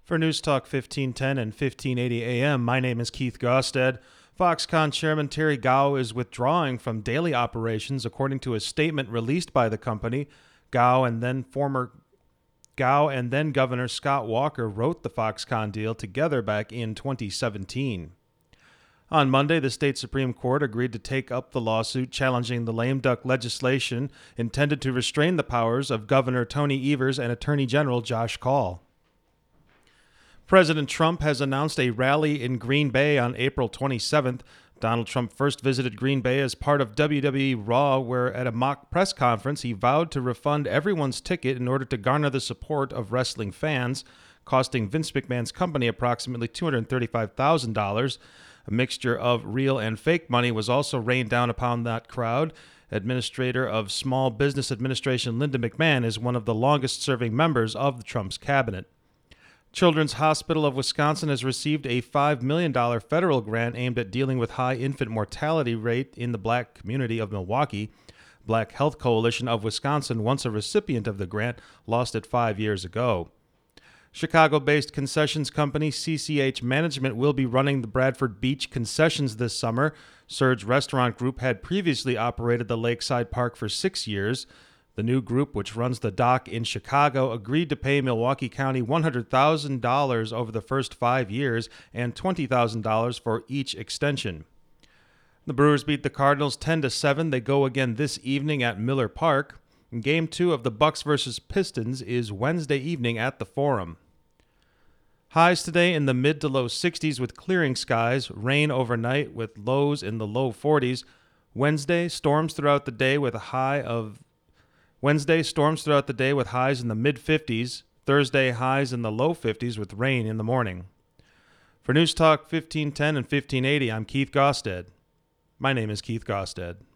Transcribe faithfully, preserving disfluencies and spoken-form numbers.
For News Talk fifteen ten and fifteen eighty A M, my name is Keith Gosted. Foxconn Chairman Terry Gou is withdrawing from daily operations, according to a statement released by the company. Gou and then former Gou and then Governor Scott Walker wrote the Foxconn deal together back in twenty seventeen. On Monday, the state Supreme Court agreed to take up the lawsuit challenging the lame duck legislation intended to restrain the powers of Governor Tony Evers and Attorney General Josh Kaul. President Trump has announced a rally in Green Bay on April twenty-seventh. Donald Trump first visited Green Bay as part of W W E Raw, where at a mock press conference he vowed to refund everyone's ticket in order to garner the support of wrestling fans, costing Vince McMahon's company approximately two hundred thirty-five thousand dollars. A mixture of real and fake money was also rained down upon that crowd. Administrator of Small Business Administration Linda McMahon is one of the longest-serving members of the Trump's cabinet. Children's Hospital of Wisconsin has received a five million dollars federal grant aimed at dealing with high infant mortality rate in the black community of Milwaukee. Black Health Coalition of Wisconsin, once a recipient of the grant, lost it five years ago. Chicago-based concessions company C C H Management will be running the Bradford Beach concessions this summer. Surge Restaurant Group had previously operated the Lakeside Park for six years. The new group, which runs the dock in Chicago, agreed to pay Milwaukee County one hundred thousand dollars over the first five years and twenty thousand dollars for each extension. The Brewers beat the Cardinals ten to seven. They go again this evening at Miller Park. Game two of the Bucks versus Pistons is Wednesday evening at the Forum. Highs today in the mid to low sixties with clearing skies, rain overnight with lows in the low forties. Wednesday, storms throughout the day with a high of Wednesday, storms throughout the day with highs in the mid fifties. Thursday, highs in the low fifties with rain in the morning. For News Talk fifteen ten and fifteen eighty, I'm Keith Gosted. My name is Keith Gosted.